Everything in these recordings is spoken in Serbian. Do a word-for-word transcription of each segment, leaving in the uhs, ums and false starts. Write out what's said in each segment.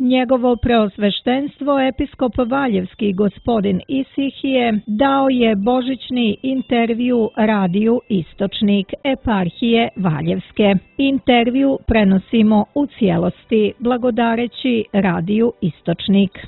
Njegovo preosveštenstvo episkop Valjevski gospodin Isihije dao je božićni intervju radiju Istočnik eparhije Valjevske. Intervju prenosimo u cijelosti blagodareći radiju Istočnik.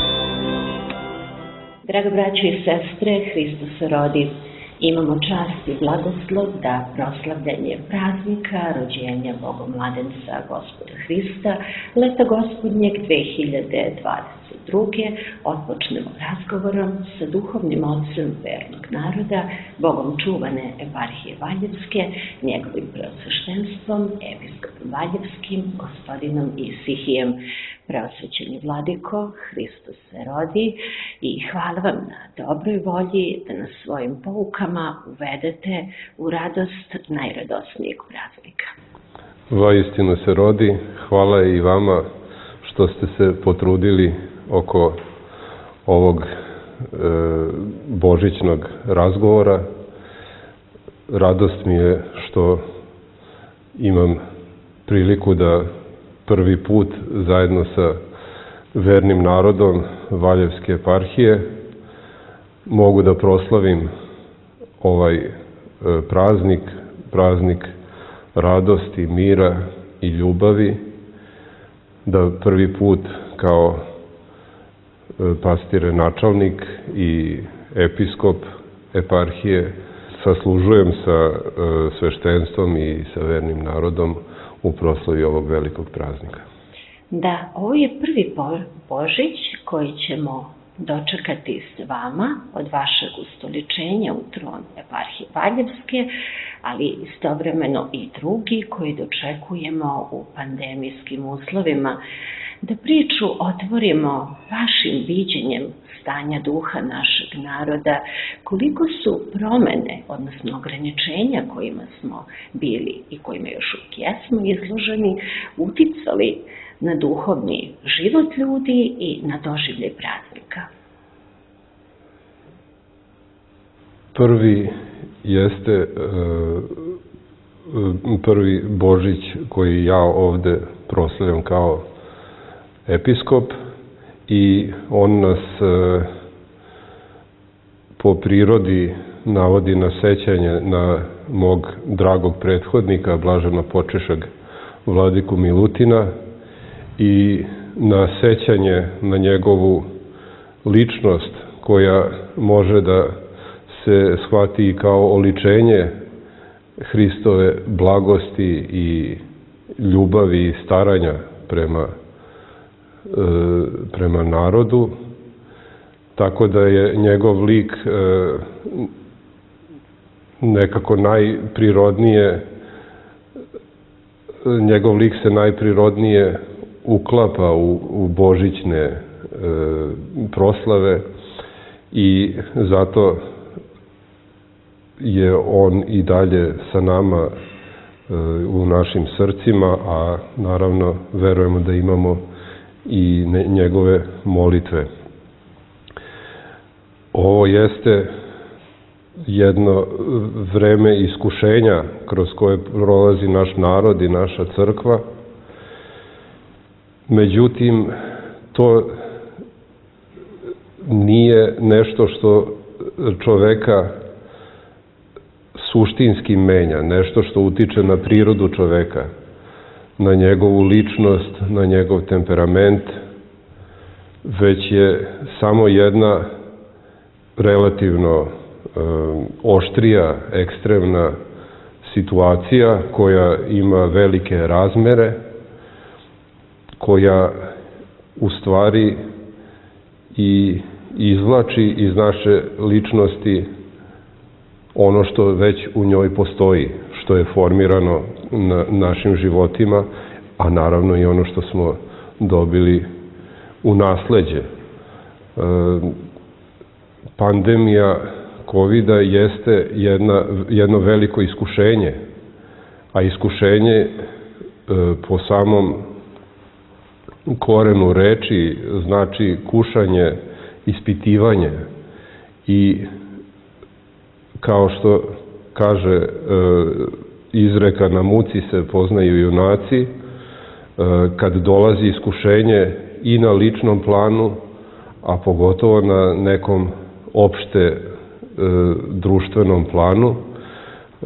Draga braćo i sestre, Hristos se rodi. Imamo čast i blagoslov da proslavljanje praznika rođenja Bogomladenca Gospoda Hrista, leta Gospodnjeg dve hiljade dvadeset druge. otpočnemo razgovorom sa duhovnim ocem vernog naroda, Bogom čuvane eparhije Valjevske, njegovim preosveštenstvom, episkopom Valjevskim, gospodinom Isihijem. Preosvećeni vladiko, Hristos se rodi i hvala vam na dobroj volji da nas svojim poukama uvedete u radost najradosnijeg praznika. Vaistinu se rodi, hvala i vama što ste se potrudili oko ovog e, božićnog razgovora. Radost mi je što imam priliku da prvi put zajedno sa vernim narodom Valjevske eparhije mogu da proslavim ovaj praznik, praznik radosti, mira i ljubavi, da prvi put kao pastir načelnik i episkop eparhije saslužujem sa sveštenstvom i sa vernim narodom u proslavi ovog velikog praznika. Da, ovo je prvi Božić koji ćemo dočekati s vama od vašeg ustoličenja u tron eparhije Valjevske, ali istovremeno i drugi koji dočekujemo u pandemijskim uslovima. Da priču otvorimo vašim viđenjem stanja duha našeg naroda, koliko su promene, odnosno ograničenja kojima smo bili i kojima još uvijek jesmo izloženi, uticali na duhovni život ljudi i na doživljaj praznika. Prvi jeste prvi Božić koji ja ovde proslavljam kao episkop i on nas po prirodi navodi na sećanje na mog dragog prethodnika, blaženopočešeg vladiku Milutina, i na sećanje na njegovu ličnost koja može da se shvati kao oličenje Hristove blagosti i ljubavi i staranja prema prema narodu, tako da je njegov lik nekako najprirodnije, njegov lik se najprirodnije uklapa u, u božićne proslave i zato je on i dalje sa nama u našim srcima, a naravno verujemo da imamo i njegove molitve. Ovo jeste jedno vreme iskušenja kroz koje prolazi naš narod i naša crkva. Međutim, to nije nešto što čoveka suštinski menja, nešto što utiče na prirodu čoveka, na njegovu ličnost, na njegov temperament, već je samo jedna relativno e, oštrija, ekstremna situacija koja ima velike razmere, koja u stvari i izvlači iz naše ličnosti ono što već u njoj postoji, što je formirano na našim životima, a naravno i ono što smo dobili u nasleđe. Pandemija kovida jeste jedna, jedno veliko iskušenje, a iskušenje po samom korenu reči znači kušanje, ispitivanje i kao što kaže izreka na muci se poznaju junaci, kad dolazi iskušenje i na ličnom planu, a pogotovo na nekom opšte e, društvenom planu. E,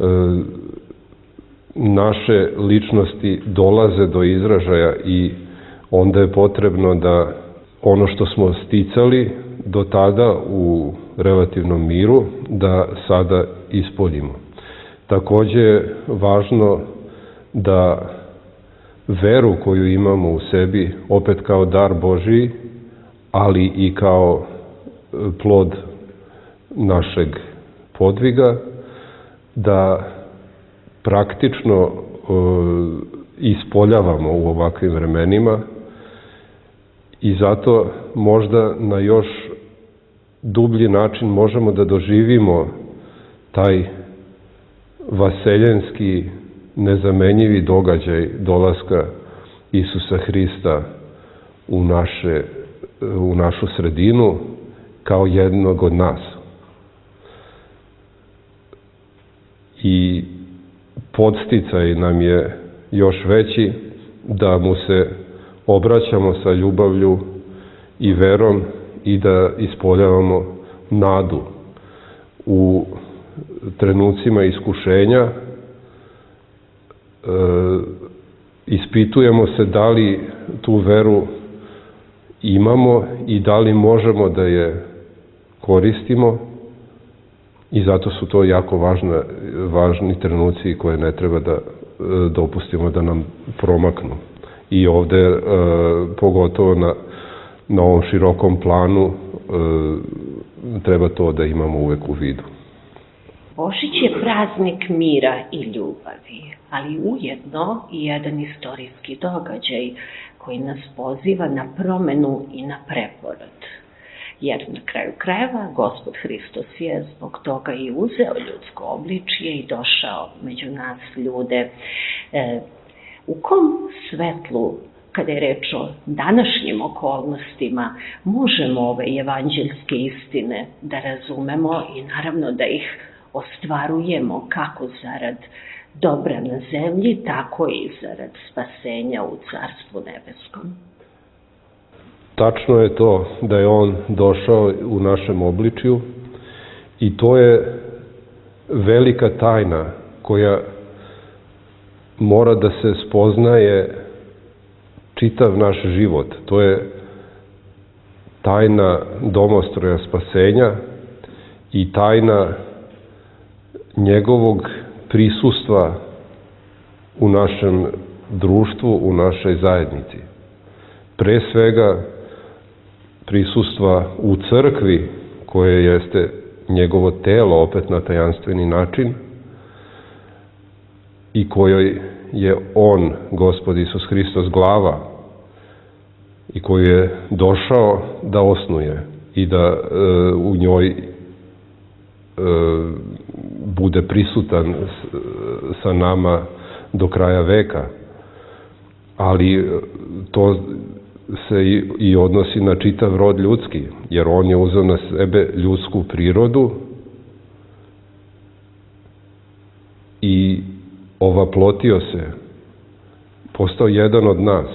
naše ličnosti dolaze do izražaja i onda je potrebno da ono što smo sticali do tada u relativnom miru, da sada ispoljimo. Takođe je važno da veru koju imamo u sebi, opet kao dar Božiji, ali i kao plod našeg podviga, da praktično e, ispoljavamo u ovakvim vremenima i zato možda na još dublji način možemo da doživimo taj vaseljenski, nezamenjivi događaj dolaska Isusa Hrista u, naše, u našu sredinu kao jednog od nas. I podsticaj nam je još veći da mu se obraćamo sa ljubavlju i verom i da ispoljavamo nadu u trenucima iskušenja. E, ispitujemo se da li tu veru imamo i da li možemo da je koristimo i zato su to jako važne, važni trenuci koje ne treba da e, dopustimo da nam promaknu. I ovde, e, pogotovo na, na ovom širokom planu, e, treba to da imamo uvek u vidu. Božić je praznik mira i ljubavi, ali ujedno i jedan istorijski događaj koji nas poziva na promenu i na preporod. Jer na kraju krajeva Gospod Hristos je zbog toga i uzeo ljudsko obličje i došao među nas ljude. E, u kom svetlu, kada je reč o današnjim okolnostima, možemo ove evanđeljske istine da razumemo i naravno da ih ostvarujemo kako zarad dobra na zemlji, tako i zarad spasenja u Carstvu nebeskom? Tačno je to da je on došao u našem obličju i to je velika tajna koja mora da se spoznaje čitav naš život. To je tajna domostroja spasenja i tajna njegovog prisustva u našem društvu, u našoj zajednici. Pre svega prisustva u crkvi, koje jeste njegovo telo, opet na tajanstveni način, i kojoj je on, Gospod Isus Hristos, glava, i koju je došao da osnuje i da e, u njoj e, bude prisutan s, sa nama do kraja veka. Ali to se i, i odnosi na čitav rod ljudski, jer on je uzeo na sebe ljudsku prirodu i ovaplotio se, postao jedan od nas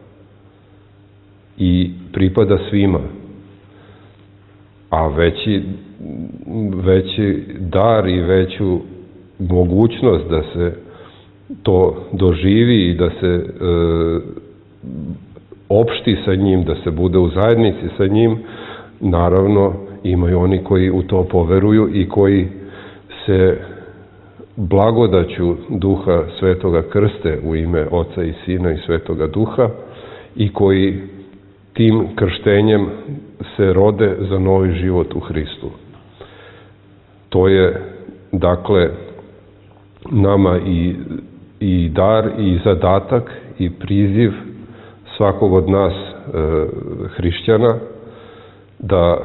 i pripada svima. A veći, veći dar i veću mogućnost da se to doživi i da se e, opšti sa njim, da se bude u zajednici sa njim, naravno imaju oni koji u to poveruju i koji se blagodaću Duha Svetoga krste u ime Oca i Sina i Svetoga Duha i koji tim krštenjem se rode za novi život u Hristu. To je, dakle, nama i, i dar i zadatak i priziv svakog od nas e, hrišćana da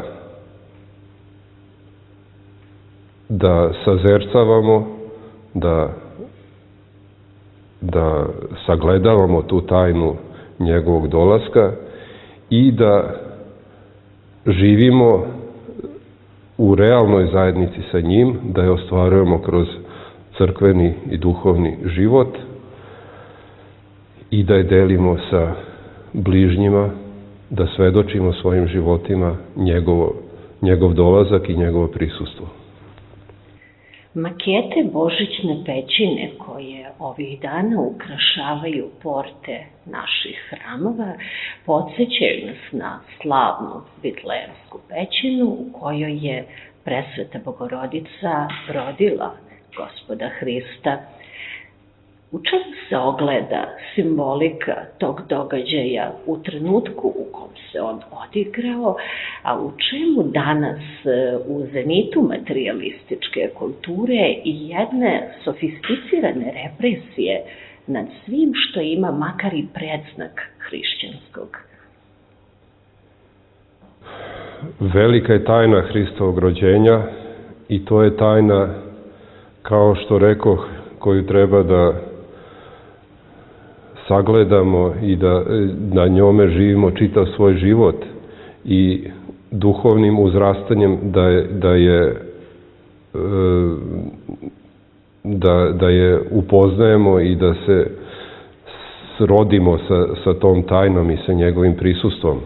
da sazercavamo, da da sagledavamo tu tajnu njegovog dolaska i da živimo u realnoj zajednici sa njim, da je ostvarujemo kroz crkveni i duhovni život i da je delimo sa bližnjima da svedočimo svojim životima njegovo, njegov dolazak i njegovo prisustvo. Makete božićne pećine koje ovih dana ukrašavaju porte naših hramova podsjećaju nas na slavnu Vitlejemsku pećinu u kojoj je presveta Bogorodica rodila Gospoda Hrista. U čemu se ogleda simbolika tog događaja u trenutku u kom se on odigrao, a u čemu danas u zenitu materijalističke kulture i jedne sofisticirane represije nad svim što ima makar i predznak hrišćanskog? Velika je tajna Hristovog rođenja i to je tajna, kao što rekoh, koju treba da sagledamo i da na njome živimo čitav svoj život i duhovnim uzrastanjem da je, da je, da, da je upoznajemo i da se srodimo sa, sa tom tajnom i sa njegovim prisustvom.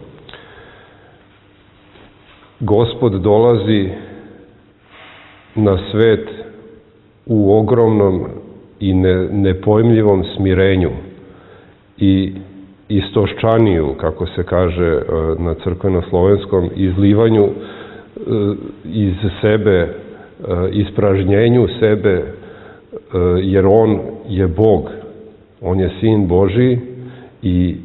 Gospod dolazi na svet u ogromnom i ne, nepojmljivom smirenju i istoščaniju, kako se kaže na crkveno-slovenskom, izlivanju iz sebe, ispražnjenju sebe, jer on je Bog, on je Sin Božiji i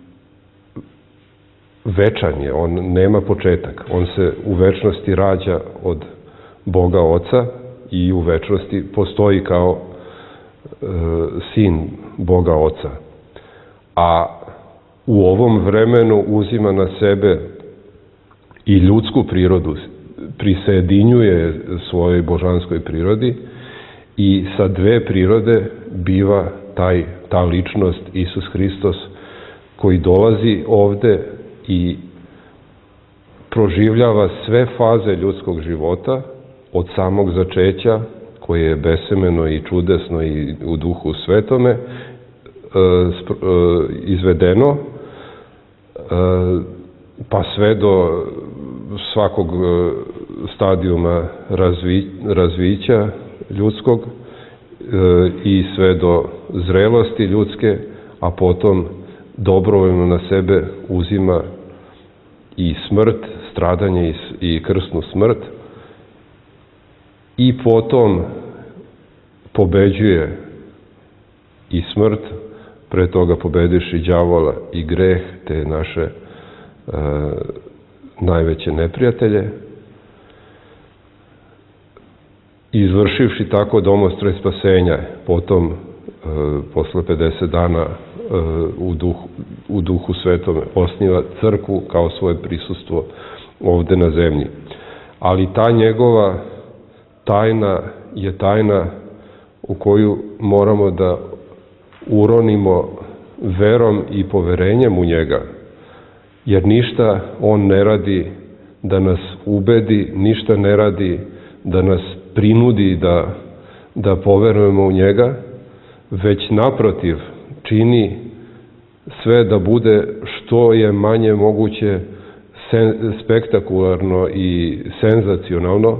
večan je, on nema početak, on se u večnosti rađa od Boga Oca i u večnosti postoji kao e, Sin Boga Oca. A u ovom vremenu uzima na sebe i ljudsku prirodu, prisajedinjuje svojoj božanskoj prirodi i sa dve prirode biva taj, ta ličnost Isus Hristos koji dolazi ovde i proživljava sve faze ljudskog života od samog začeća, koje je besemeno i čudesno i u Duhu Svetome izvedeno, pa sve do svakog stadijuma razvi, razvića ljudskog i sve do zrelosti ljudske, a potom dobrovoljno na sebe uzima i smrt, stradanje i krsnu smrt, i potom pobeđuje i smrt, pre toga pobediši đavola i greh, te naše e, najveće neprijatelje, izvršivši tako domostroj spasenja, potom e, posle pedeset dana e, u, duhu, u Duhu Svetome osniva crkvu kao svoje prisustvo ovde na zemlji. Ali ta njegova tajna je tajna u koju moramo da uronimo verom i poverenjem u njega, jer ništa on ne radi da nas ubedi, ništa ne radi da nas prinudi da, da poverujemo u njega, već naprotiv čini sve da bude što je manje moguće sen, spektakularno i senzacionalno,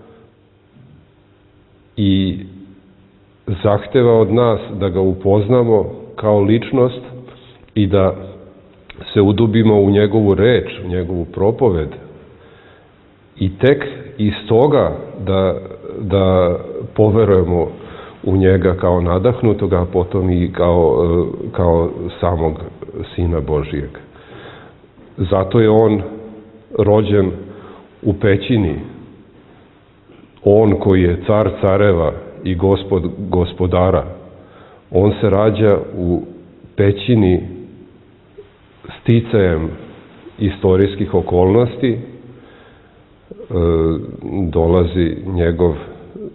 i zahteva od nas da ga upoznamo kao ličnost i da se udubimo u njegovu reč, u njegovu propoved, i tek iz toga da, da poverujemo u njega kao nadahnutoga, a potom i kao, kao samog Sina Božijeg. Zato je on rođen u pećini, on koji je car careva i gospod gospodara. On se rađa u pećini sticajem istorijskih okolnosti. E, dolazi njegov e,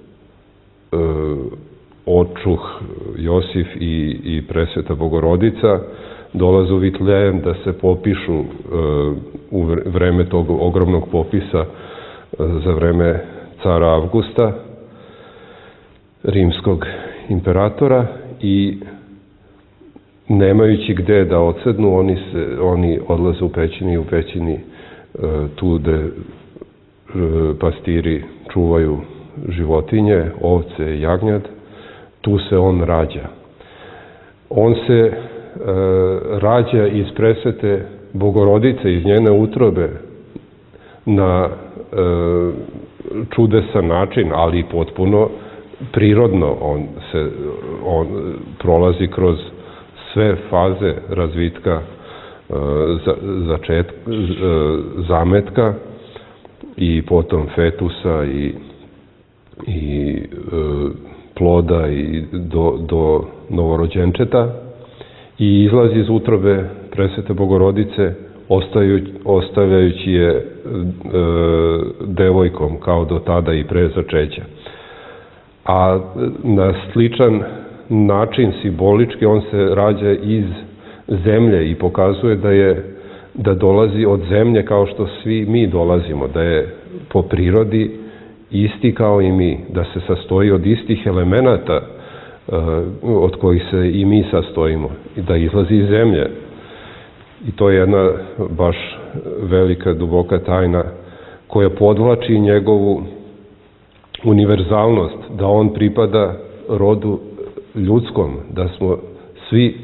očuh Josif i, i presveta Bogorodica, dolaze u Vitlejem da se popišu e, u vreme tog ogromnog popisa e, za vreme cara Avgusta, rimskog imperatora, i nemajući gde da odsednu, oni, se, oni odlaze u pećini i u pećini e, tu gde pastiri čuvaju životinje, ovce, jagnjad, tu se on rađa. On se e, rađa iz presvete Bogorodice, iz njene utrobe, na e, čudesan način, ali potpuno prirodno. On, se, on prolazi kroz sve faze razvitka e, za, začetka, e, zametka i potom fetusa i, i e, ploda i do, do novorođenčeta i izlazi iz utrobe presvete Bogorodice ostavljajući je e, devojkom kao do tada i pre začeća. A na sličan način simbolički on se rađa iz zemlje i pokazuje da je da dolazi od zemlje kao što svi mi dolazimo, da je po prirodi isti kao i mi, da se sastoji od istih elemenata od kojih se i mi sastojimo i da izlazi iz zemlje. I to je jedna baš velika, duboka tajna koja podvlači njegovu univerzalnost, da on pripada rodu ljudskom, da smo svi e,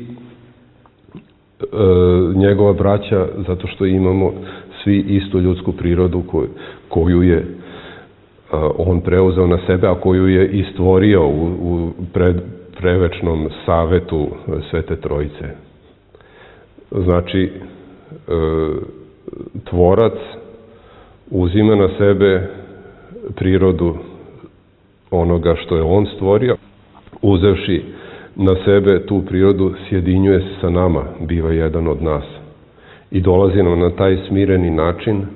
njegova braća zato što imamo svi istu ljudsku prirodu koju, koju je a, on preuzeo na sebe, a koju je i stvorio u, u pred, prevečnom savetu Svete Trojice. Znači, e, tvorac uzima na sebe prirodu onoga što je on stvorio, uzevši na sebe tu prirodu, sjedinjuje se sa nama, biva jedan od nas. I dolazi nam na taj smireni način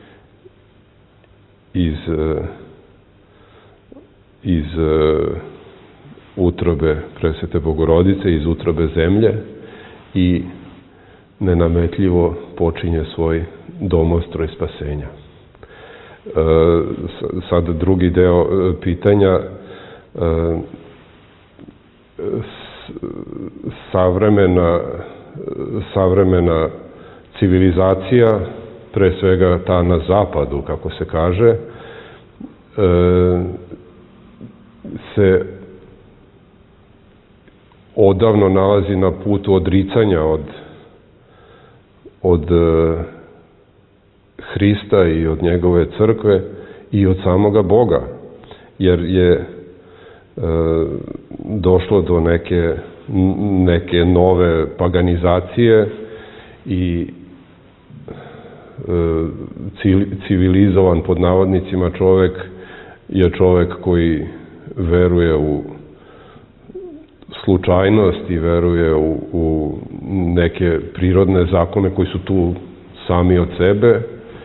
iz, iz utrobe Presvete Bogorodice, iz utrobe zemlje i nenametljivo počinje svoj domostroj spasenja. Sad drugi deo pitanja, savremena, savremena civilizacija, pre svega ta na zapadu, kako se kaže, se odavno nalazi na putu odricanja od, od Hrista i od njegove crkve i od samoga Boga, jer je e, došlo do neke, neke nove paganizacije i e, civilizovan pod navodnicima čovek je čovek koji veruje u slučajnost i veruje u, u neke prirodne zakone koji su tu sami od sebe,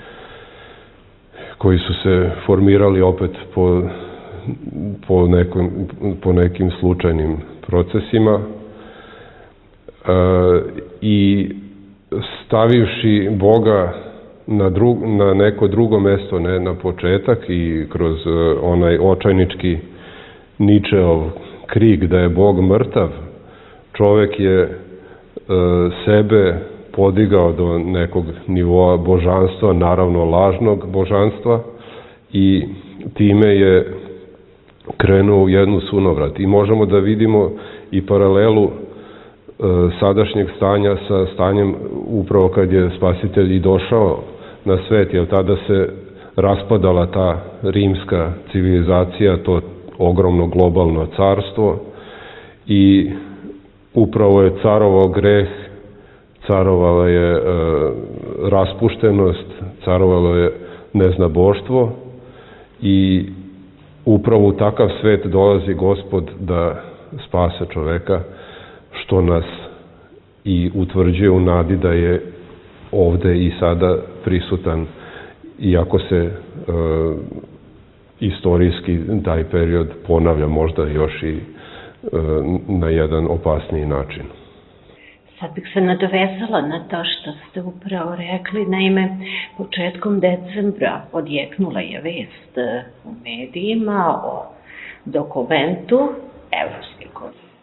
koji su se formirali opet po, po, nekom, po nekim slučajnim procesima e, i stavivši Boga na, drug, na neko drugo mesto, ne na početak i kroz onaj očajnički Ničeov krik da je Bog mrtav, čovek je e, sebe podigao do nekog nivoa božanstva, naravno lažnog božanstva, i time je krenuo u jednu sunovrat. I možemo da vidimo i paralelu e, sadašnjeg stanja sa stanjem upravo kad je Spasitelj i došao na svet, jer tada se raspadala ta rimska civilizacija, to ogromno globalno carstvo, i upravo je carovao greh, carovala je e, raspuštenost, carovalo je neznaboštvo, i upravo u takav svet dolazi Gospod da spase čoveka, što nas i utvrđuje u nadi da je ovde i sada prisutan, iako se e, istorijski taj period ponavlja možda još i e, na jedan opasniji način. Sad bih se nadovezala na to što ste upravo rekli. Naime, početkom decembra odjeknula je vest u medijima o dokumentu, evropske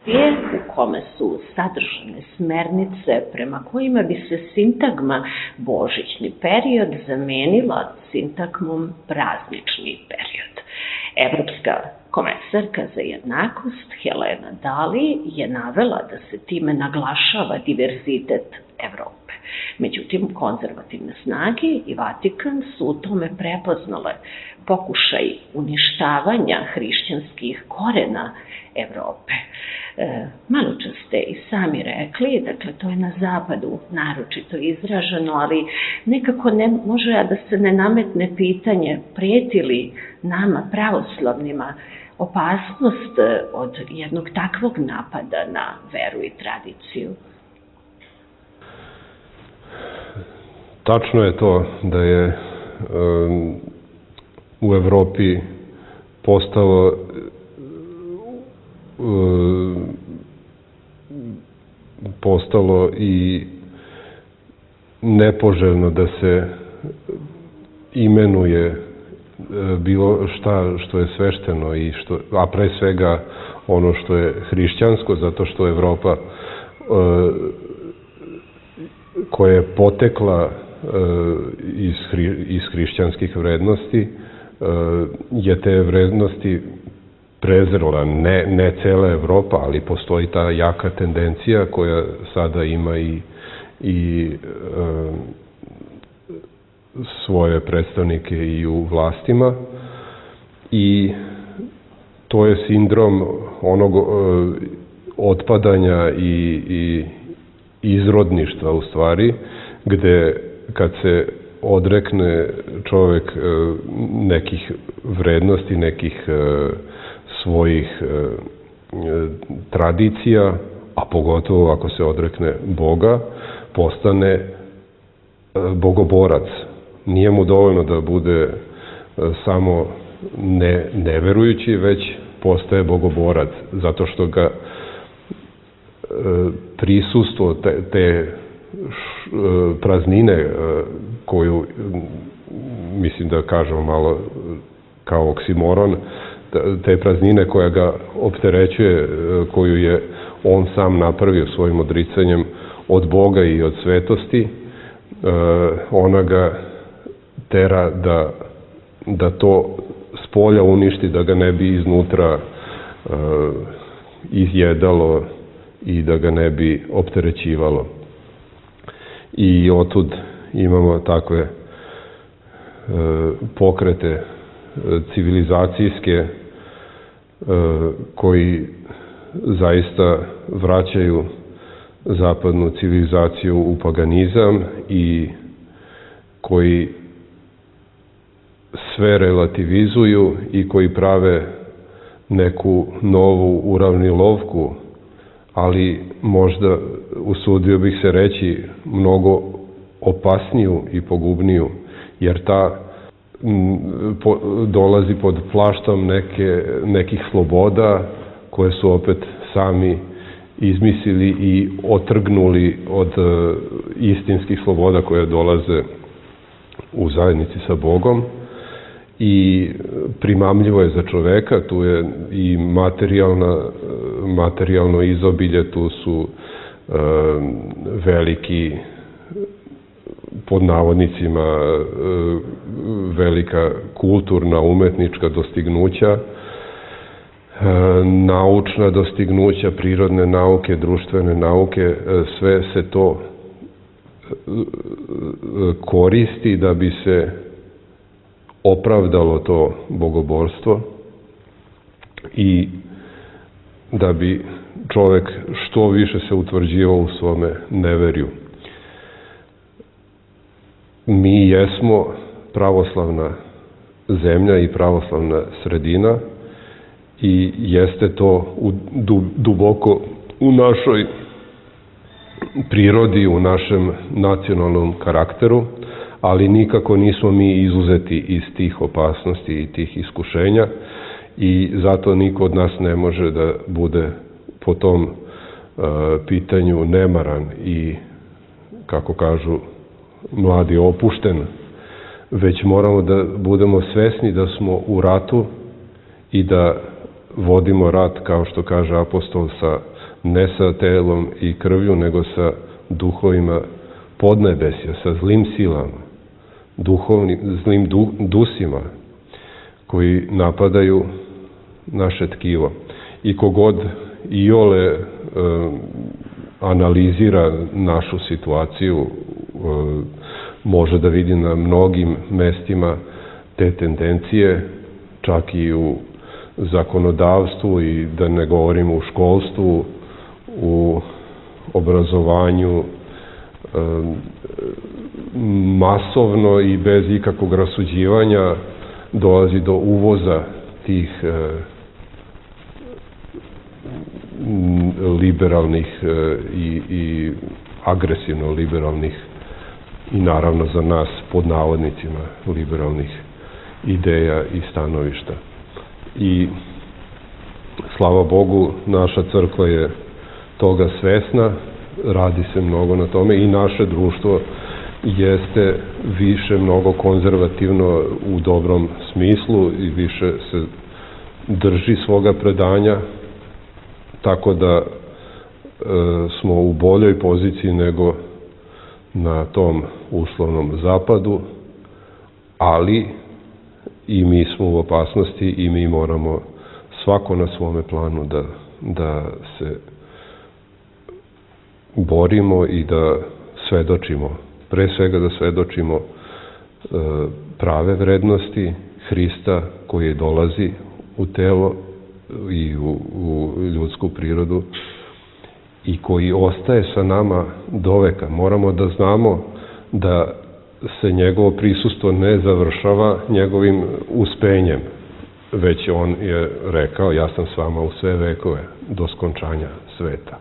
u kome su sadržane smernice prema kojima bi se sintagma božićni period zamenila sintagmom praznični period. Evropska komesarka za jednakost Helena Dali je navela da se time naglašava diverzitet Evrope. Međutim, konzervativne snage i Vatikan su u tome prepoznale pokušaj uništavanja hrišćanskih korena Evrope. E, malo čas ste i sami rekli, dakle to je na zapadu naročito izraženo, ali nekako ne može da se ne nametne pitanje prijeti li nama pravoslavnima opasnost od jednog takvog napada na veru i tradiciju. Tačno je to da je um, u Evropi postalo um, postalo i nepoželjno da se imenuje bilo šta što je svešteno i što, a pre svega ono što je hrišćansko, zato što Evropa uh, koja je potekla iz, hri, iz hrišćanskih vrednosti je te vrednosti prezrela, ne, ne cela Evropa, ali postoji ta jaka tendencija koja sada ima i, i e, svoje predstavnike i u vlastima i to je sindrom onog e, otpadanja i, i izrodništva u stvari, gde kad se odrekne čovek nekih vrednosti, nekih svojih tradicija, a pogotovo ako se odrekne Boga, postane bogoborac. Nije mu dovoljno da bude samo ne, neverujući, već postaje bogoborac, zato što ga prisustvo te, te praznine koju, mislim da kažemo malo kao oksimoron, te praznine koja ga opterećuje, koju je on sam napravio svojim odricanjem od Boga i od svetosti, ona ga tera da, da to s polja uništi, da ga ne bi iznutra izjedalo i da ga ne bi opterećivalo. I otud imamo takve e, pokrete e, civilizacijske e, koji zaista vraćaju zapadnu civilizaciju u paganizam i koji sve relativizuju i koji prave neku novu uravnilovku, ali možda usudio bih se reći mnogo opasniju i pogubniju, jer ta m, po, dolazi pod plaštom neke, nekih sloboda koje su opet sami izmislili i otrgnuli od uh, istinskih sloboda koje dolaze u zajednici sa Bogom. I primamljivo je za čoveka, tu je i materijalna, materijalno izobilje, tu su e, veliki, pod navodnicima, e, velika kulturna, umetnička dostignuća, e, naučna dostignuća, prirodne nauke, društvene nauke, e, sve se to e, koristi da bi se opravdalo to bogoborstvo i da bi čovek što više se utvrđivao u svome neverju. Mi jesmo pravoslavna zemlja i pravoslavna sredina i jeste to u, duboko u našoj prirodi, u našem nacionalnom karakteru, ali nikako nismo mi izuzeti iz tih opasnosti i tih iskušenja i zato niko od nas ne može da bude po tom uh, pitanju nemaran i, kako kažu mladi, opušten, već moramo da budemo svesni da smo u ratu i da vodimo rat, kao što kaže apostol, sa ne sa telom i krvlju, nego sa duhovima podnebesja, sa zlim silama, duhovnim, zlim du, dusima koji napadaju naše tkivo. I kogod iole e, analizira našu situaciju, e, može da vidi na mnogim mestima te tendencije, čak i u zakonodavstvu i da ne govorimo u školstvu, u obrazovanju, masovno i bez ikakvog rasuđivanja dolazi do uvoza tih liberalnih i, i agresivno liberalnih i naravno za nas pod navodnicima liberalnih ideja i stanovišta. I slava Bogu, naša crkva je toga svesna, radi se mnogo na tome i naše društvo jeste više mnogo konzervativno u dobrom smislu i više se drži svoga predanja, tako da e, smo u boljoj poziciji nego na tom uslovnom zapadu, ali i mi smo u opasnosti i mi moramo svako na svome planu da, da se borimo i da svedočimo, pre svega da svedočimo e, prave vrednosti Hrista koji dolazi u telo i u, u ljudsku prirodu i koji ostaje sa nama doveka. Moramo da znamo da se njegovo prisustvo ne završava njegovim uspenjem, već on je rekao, ja sam s vama u sve vekove do skončanja sveta.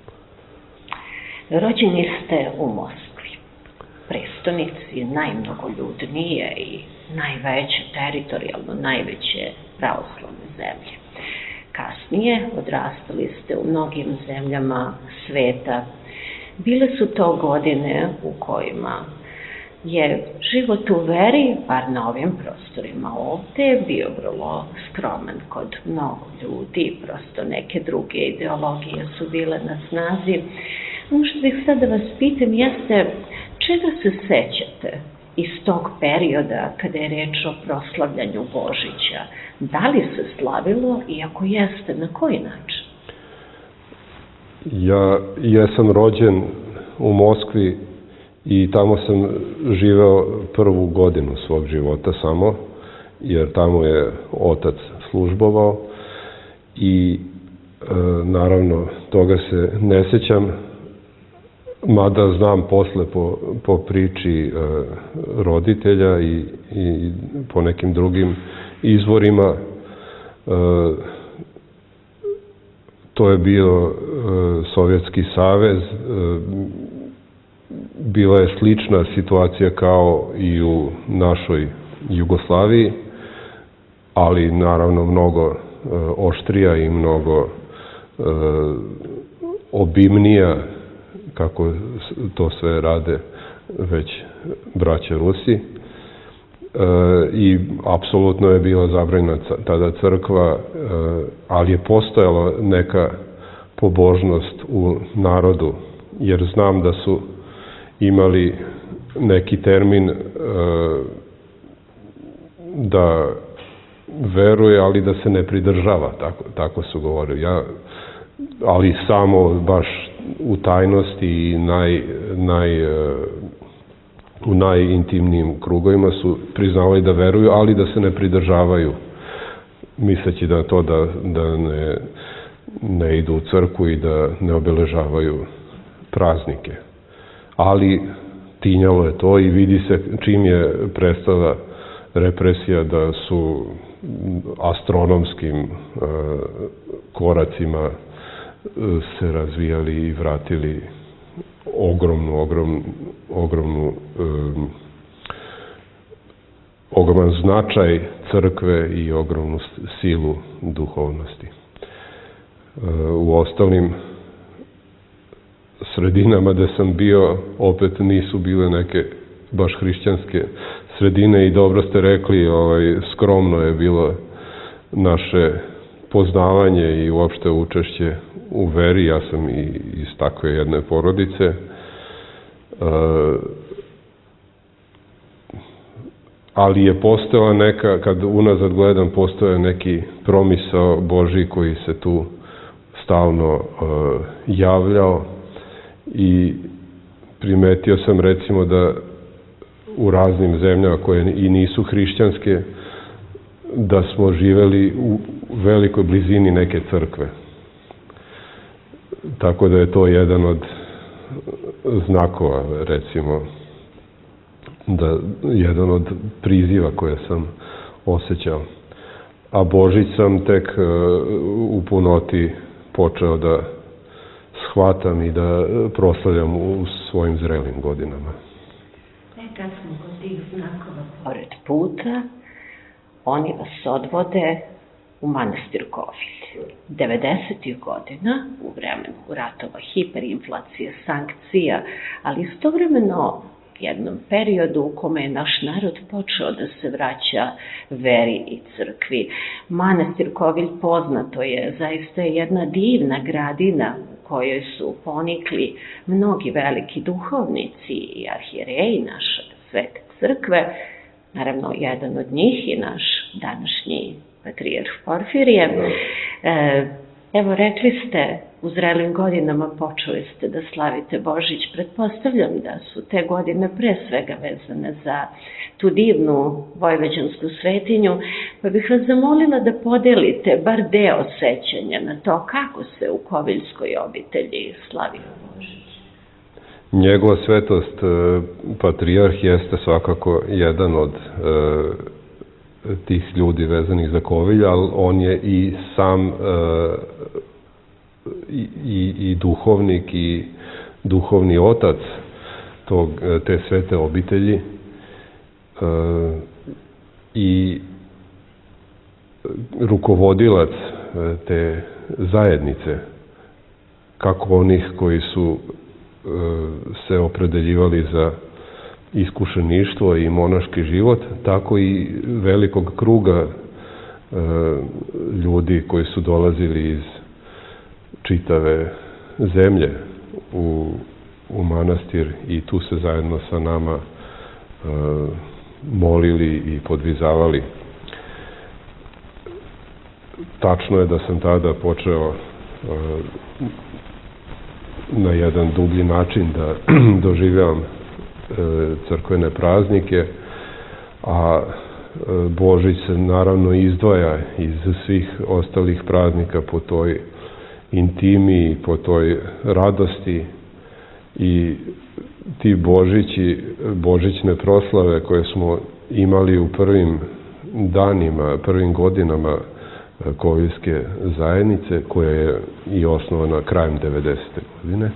Rođeni ste u Moskvi, prestonici najmnogoljudnije i najveće, teritorijalno najveće pravoslavne zemlje. Kasnije odrastali ste u mnogim zemljama sveta. Bile su to godine u kojima je život u veri, bar na ovim prostorima ovde, bio vrlo skroman kod mnogo ljudi, prosto neke druge ideologije su bile na snazi. Možda bih sad da vas pitam, jeste, čega se sećate iz tog perioda kada je reč o proslavljanju Božića? Da li se slavilo i ako jeste, na koji način? Ja jesam rođen u Moskvi i tamo sam živeo prvu godinu svog života samo, jer tamo je otac službovao i e, naravno toga se ne sećam, mada znam posle po, po priči e, roditelja i, i po nekim drugim izvorima. E, to je bio e, Sovjetski savez, e, bila je slična situacija kao i u našoj Jugoslaviji, ali naravno mnogo e, oštrija i mnogo e, obimnija, kako to sve rade već braća Rusi. E, I apsolutno je bila zabranjena tada crkva, e, ali je postojala neka pobožnost u narodu, jer znam da su imali neki termin e, da veruje, ali da se ne pridržava, tako, tako su govorili. Ja, ali samo baš u tajnosti i naj, naj, u najintimnijim krugovima su priznavali da veruju, ali da se ne pridržavaju, misleći da to da, da ne, ne idu u crkvu i da ne obeležavaju praznike. Ali tinjalo je to i vidi se čim je prestala represija da su astronomskim e, koracima se razvijali i vratili ogromnu, ogromnu, ogromnu um, ogroman značaj crkve i ogromnu silu duhovnosti. U ostalim sredinama gde sam bio, opet nisu bile neke baš hrišćanske sredine i dobro ste rekli, ovaj, skromno je bilo naše poznavanje i uopšte učešće u veri. Ja sam i iz takve jedne porodice. E, ali je postojala neka, kad unazad gledam, postoje neki promisao Božji koji se tu stalno e, javljao i primetio sam recimo da u raznim zemljama koje i nisu hrišćanske, da smo živeli u velikoj blizini neke crkve. Tako da je to jedan od znakova, recimo, da jedan od priziva koje sam osjećao. A Božić sam tek u punoti počeo da shvatam i da proslavljam u svojim zrelim godinama. E, kad smo kod tih znakova pored puta, oni vas odvode u manastir Kovilj. devedesetih godina, u vremenu ratova, hiperinflacije, sankcija, ali istovremeno jednom periodu u kome je naš narod počeo da se vraća veri i crkvi. Manastir Kovilj, poznato je, zaista je jedna divna gradina u kojoj su ponikli mnogi veliki duhovnici i arhijereji naše svete crkve. Naravno, jedan od njih i naš današnji patrijarh Porfirije. E, evo, rekli ste, u zrelim godinama počeli ste da slavite Božić. Pretpostavljam da su te godine pre svega vezane za tu divnu vojvođansku svetinju, pa bih vas zamolila da podelite bar deo sećanja na to kako se u koviljskoj obitelji slavio Božić. Njegova svetost, patrijarh, jeste svakako jedan od e, tih ljudi vezanih za Kovilj, ali on je i sam e, i, i, i duhovnik i duhovni otac tog, te svete obitelji e, i rukovodilac te zajednice, kako onih koji su se opredeljivali za iskušeništvo i monaški život, tako i velikog kruga e, ljudi koji su dolazili iz čitave zemlje u, u manastir i tu se zajedno sa nama e, molili i podvizavali. Tačno je da sam tada počeo e, na jedan dublji način da doživljavam crkvene praznike, a Božić se naravno izdvaja iz svih ostalih praznika po toj intimi, po toj radosti i ti Božići, božićne proslave koje smo imali u prvim danima, prvim godinama koviljske zajednice, koja je i osnovana krajem devedesete godine,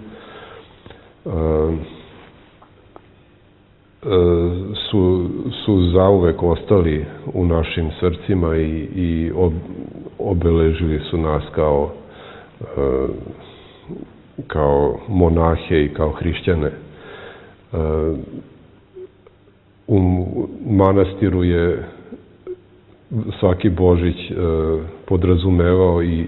su, su zauvek ostali u našim srcima i, i ob, obeležili su nas kao, kao monahe i kao hrišćane. U manastiru je svaki Božić podrazumevao i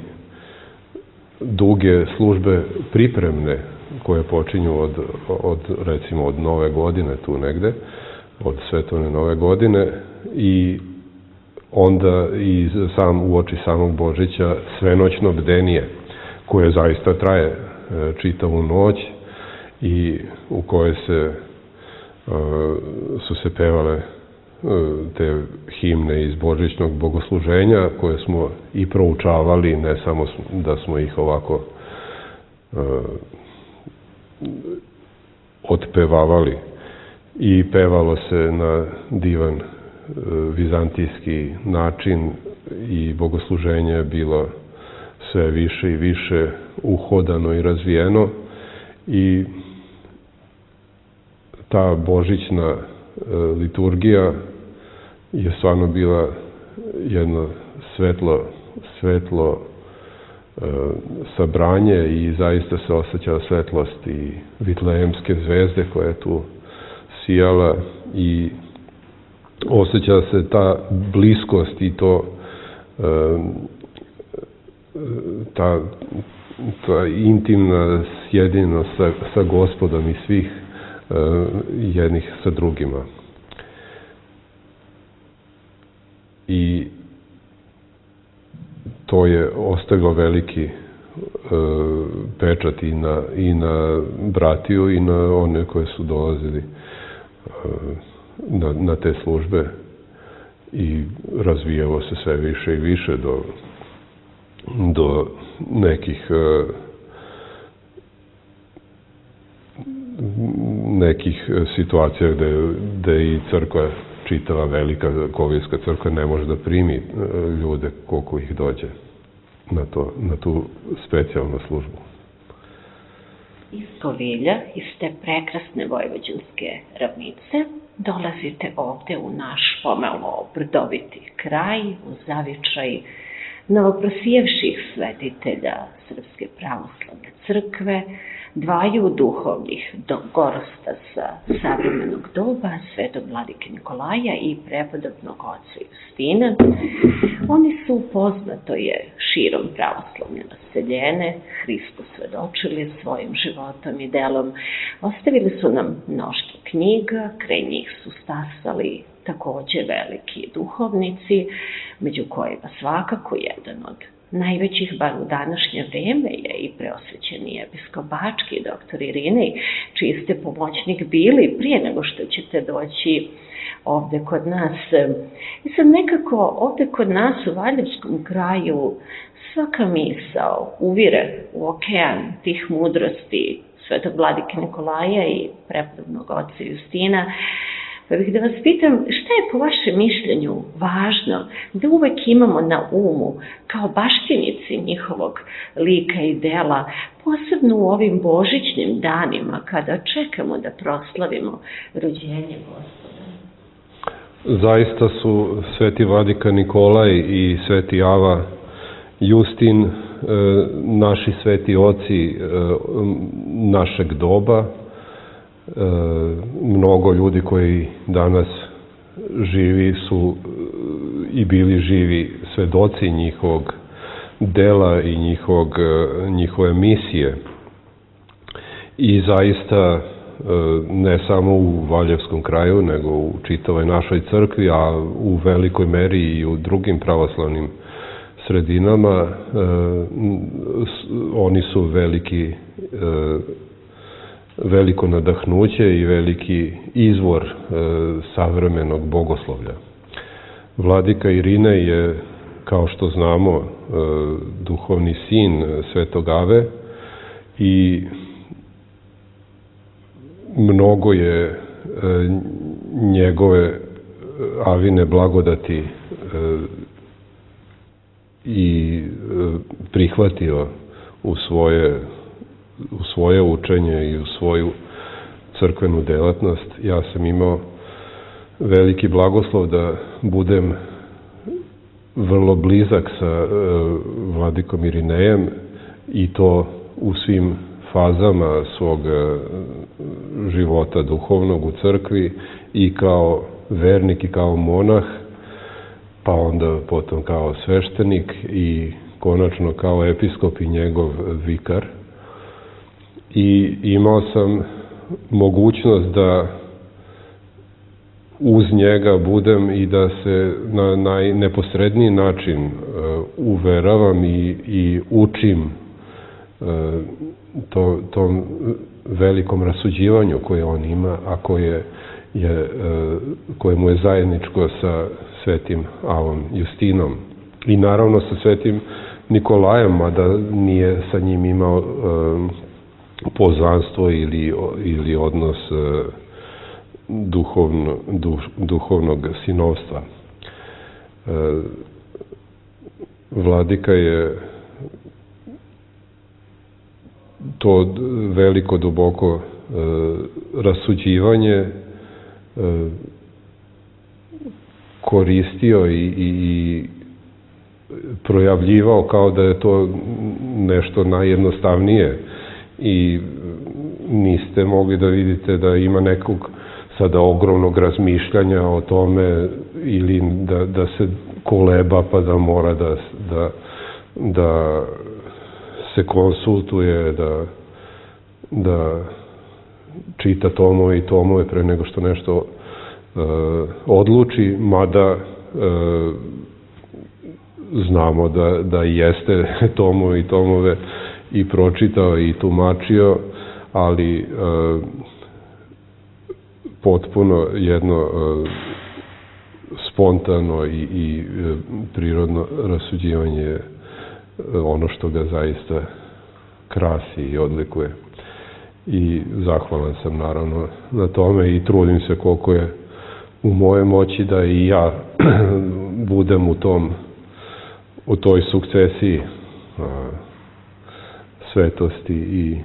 duge službe pripremne koje počinju od, od, recimo, od Nove godine, tu negde, od svetovne Nove godine, i onda i sam uoči samog Božića svenoćno bdenije, koje zaista traje čitavu noć i u kojoj se, su se pevale te himne iz božićnog bogosluženja, koje smo i proučavali, ne samo da smo ih ovako otpevavali, i pevalo se na divan vizantijski način i bogosluženje je bilo sve više i više uhodano i razvijeno, i ta božićna liturgija je stvarno bila jedno svetlo, svetlo sabranje i zaista se osjećala svetlost i vitlejemske zvezde koja je tu sijala i osjećala se ta bliskost i to ta, ta intimna sjedinjenost sa, sa Gospodom i svih jednih sa drugima. I to je ostavilo veliki pečat i na, i na bratiju i na one koje su dolazili na, na te službe i razvijalo se sve više i više do, do nekih nekih situacija gde, gde i crkva, čitava velika kovijska crkva ne može da primi ljude koliko ih dođe na, to, na tu specijalnu službu. Iz Kovilja, iz te prekrasne vojvođanske ravnice, dolazite ovde u naš pomalo brdoviti kraj, u zavičaj novoprosijevših svetitelja Srpske pravoslavne crkve, dvaju duhovnih gorosta sa savremenog doba, svetog vladike Nikolaja i prepodobnog oca Justina. Oni su, poznato je, širom pravoslavne naseljene, Hristu svedočili svojim životom i delom, ostavili su nam mnoštvo knjiga, kraj njih su stasali takođe veliki duhovnici, među kojima svakako jedan od najvećih, bar u današnje vreme, je i preosvećeni episkop Bački, doktor Irinej, čiji ste pomoćnik bili prije nego što ćete doći ovde kod nas. I sad nekako ovde kod nas u Valjevskom kraju svaka misao uvire u okean tih mudrosti svetog vladike Nikolaja i prepodobnog oca Justina. Pa bih da vas pitam, šta je po vašem mišljenju važno da uvek imamo na umu kao baštinici njihovog lika i dela, posebno u ovim božićnim danima kada čekamo da proslavimo rođenje Gospoda? Zaista su sveti vladika Nikolaj i sveti Ava Justin naši sveti oci našeg doba. Mnogo ljudi koji danas živi su i bili živi svedoci njihovog dela i njihovog, njihove misije. I zaista ne samo u Valjevskom kraju, nego u čitavoj našoj crkvi, a u velikoj meri i u drugim pravoslavnim sredinama, oni su veliki veliko nadahnuće i veliki izvor e, savremenog bogoslovlja. Vladika Irinej je, kao što znamo, e, duhovni sin svetog Ave i mnogo je e, njegove Avine blagodati e, i e, prihvatio u svoje u svoje učenje i u svoju crkvenu delatnost. Ja sam imao veliki blagoslov da budem vrlo blizak sa e, vladikom Irinejem i to u svim fazama svog e, života duhovnog u crkvi i kao vernik i kao monah, pa onda potom kao sveštenik i konačno kao episkop i njegov vikar. I imao sam mogućnost da uz njega budem i da se na najneposredniji način uh, uveravam i, i učim uh, to, tom velikom rasuđivanju koje on ima, a koje, je, uh, koje mu je zajedničko sa svetim Avom Justinom. I naravno sa svetim Nikolajem, mada nije sa njim imao uh, poznanstvo ili, ili odnos duhovno, duh, duhovnog sinovstva. Vladika je to veliko, duboko rasuđivanje koristio i, i, i projavljivao kao da je to nešto najjednostavnije i niste mogli da vidite da ima nekog sada ogromnog razmišljanja o tome ili da, da se koleba pa da mora da, da da se konsultuje, da, da čita tomove i tomove pre nego što nešto e, odluči, mada e, znamo da, da jeste tomove i tomove i pročitao i tumačio, ali e, potpuno jedno e, spontano i, i e, prirodno rasuđivanje je ono što ga zaista krasi i odlikuje. I zahvalan sam naravno na tome i trudim se koliko je u moje moći da i ja budem u tom, u toj sukcesiji a, svetosti i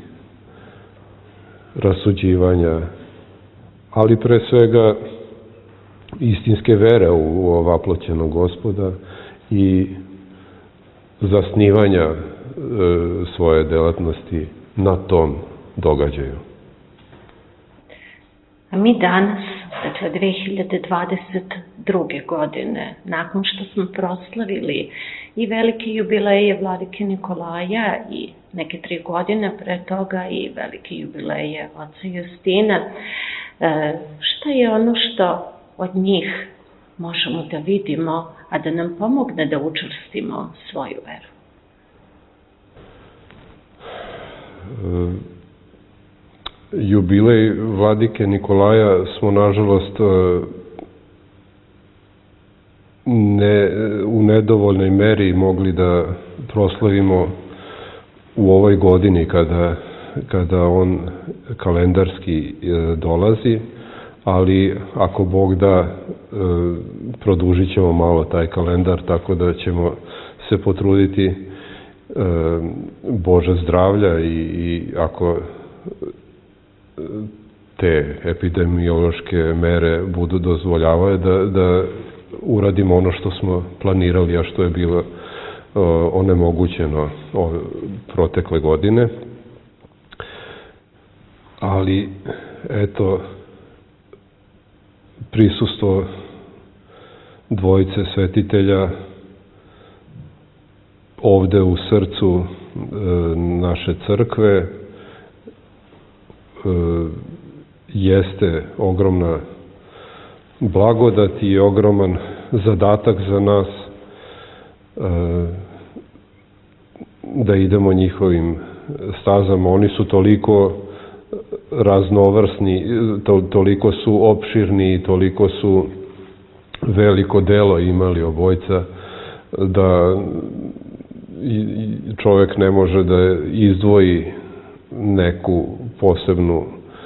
rasuđivanja, ali pre svega istinske vere u ovaploćenog Gospoda i zasnivanja e, svoje delatnosti na tom događaju. A mi danas, dakle dve hiljade dvadeset druge. godine, nakon što smo proslavili i velike jubileje vladike Nikolaja i neke tri godine pre toga i velike jubileje oca Justina, e, šta je ono što od njih možemo da vidimo, a da nam pomogne da učvrstimo svoju veru? E, jubilej vladike Nikolaja smo, nažalost, ne, u nedovoljnoj meri mogli da proslavimo u ovoj godini kada, kada on kalendarski dolazi, ali ako Bog da, produžit ćemo malo taj kalendar, tako da ćemo se potruditi Bože zdravlja i, i ako te epidemiološke mere budu dozvoljavale da, da uradimo ono što smo planirali, a što je bilo o, onemogućeno o, protekle godine. Ali, eto, prisustvo dvojice svetitelja ovde u srcu e, naše crkve e, jeste ogromna blagodat i ogroman zadatak za nas e, da idemo njihovim stazama. Oni su toliko raznovrsni, to, toliko su opširni, toliko su veliko delo imali obojca, da čovjek ne može da izdvoji neku posebnu,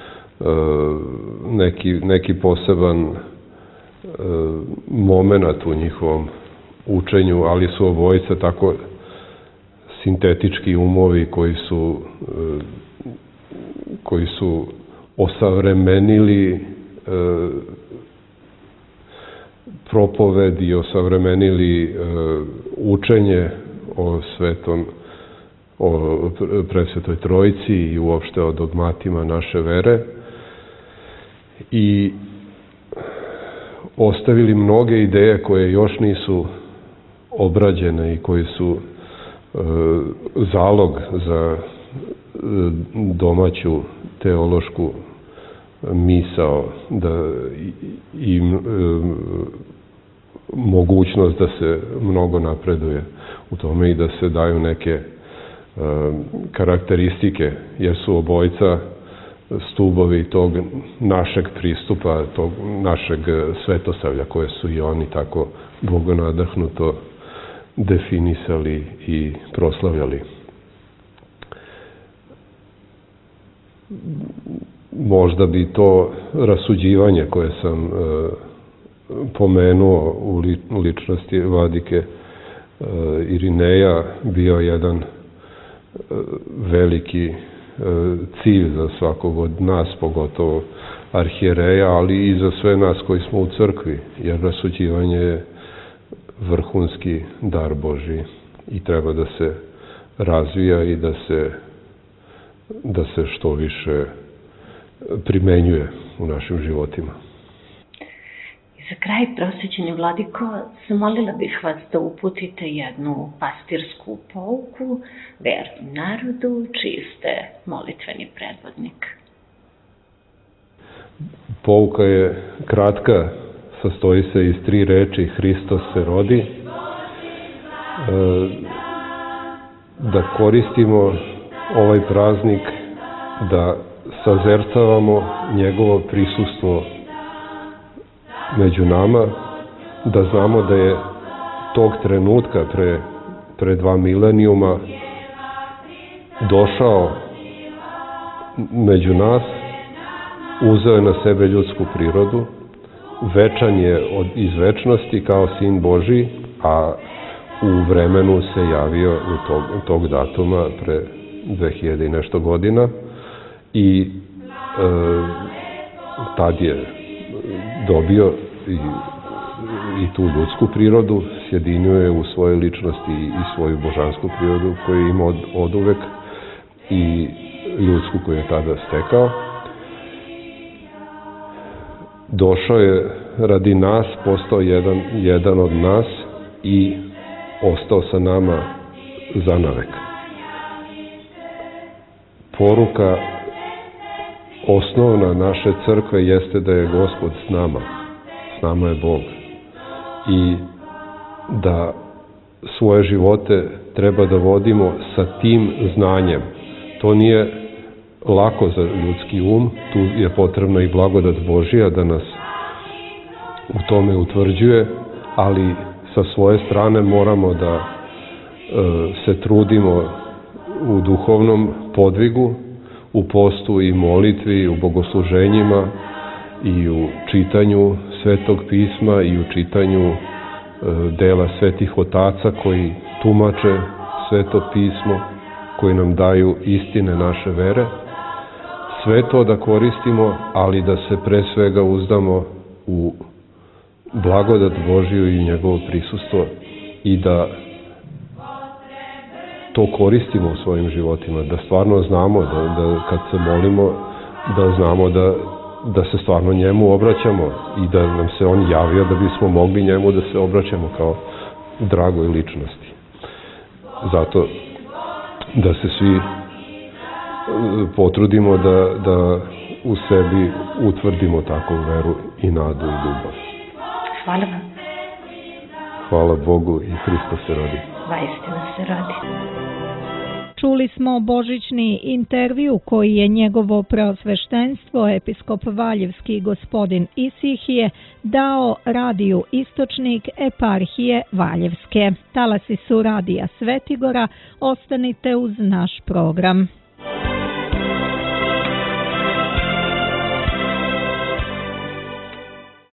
neki, neki poseban momenat u njihovom učenju, ali su obojica tako sintetički umovi koji su koji su osavremenili e, propoved i osavremenili e, učenje o svetom, o presvetoj trojici i uopšte o dogmatima naše vere i ostavili mnoge ideje koje još nisu obrađene i koje su e, zalog za domaću teološku misao, da i, i mogućnost da se mnogo napreduje u tome i da se daju neke e, karakteristike, jer su obojica stubovi tog našeg pristupa, tog našeg svetosavlja koje su i oni tako bogonadahnuto definisali i proslavljali. Možda bi to rasuđivanje koje sam e, pomenuo u, li, u ličnosti vladike e, Irineja bio jedan e, veliki e, cilj za svakog od nas, pogotovo arhijereja, ali i za sve nas koji smo u crkvi, jer rasuđivanje je vrhunski dar Božji i treba da se razvija i da se da se što više primenjuje u našim životima. I za kraj, prosvećeni vladiko, zamolila bih vas da uputite jednu pastirsku pouku vernom narodu, čiji ste molitveni predvodnik. Pouka je kratka, sastoji se iz tri reči: Hristos se rodi. E, da koristimo ovaj praznik, da sazercavamo njegovo prisustvo među nama, da znamo da je tog trenutka pre, pre dva milenijuma došao među nas, uzeo je na sebe ljudsku prirodu, večan je od, iz večnosti kao Sin Božji, a u vremenu se javio u tog, tog datuma pre dve hiljade i nešto godina i e, tad je dobio i, i tu ljudsku prirodu, sjedinio je u svojoj ličnosti i, i svoju božansku prirodu koju ima od, od uvek i ljudsku koju je tada stekao. Došao je radi nas, postao jedan, jedan od nas i ostao sa nama zanavek. Poruka osnovna naše crkve jeste da je Gospod s nama, s nama je Bog i da svoje živote treba da vodimo sa tim znanjem. To nije lako za ljudski um, tu je potrebna i blagodat Božija da nas u tome utvrđuje, ali sa svoje strane moramo da e, se trudimo u duhovnom podvigu, u postu i molitvi, u bogosluženjima i u čitanju Svetog pisma i u čitanju e, dela svetih otaca koji tumače Sveto pismo, koji nam daju istine naše vere. Sve to da koristimo, ali da se pre svega uzdamo u blagodat Božiju i njegovo prisustvo i da to koristimo u svojim životima, da stvarno znamo da, da kad se molimo, da znamo da, da se stvarno njemu obraćamo i da nam se on javio da bismo mogli njemu da se obraćamo kao dragoj ličnosti. Zato da se svi potrudimo da, da u sebi utvrdimo takvu veru i nadu i ljubav. Hvala vam. Hvala Bogu i Hristos se rodi. Vaistina se rodi. Čuli smo božićni intervju koji je njegovo preosveštenstvo episkop Valjevski gospodin Isihije dao radiju Istočnik eparhije Valjevske. Talasi su radija Svetigora, ostanite uz naš program.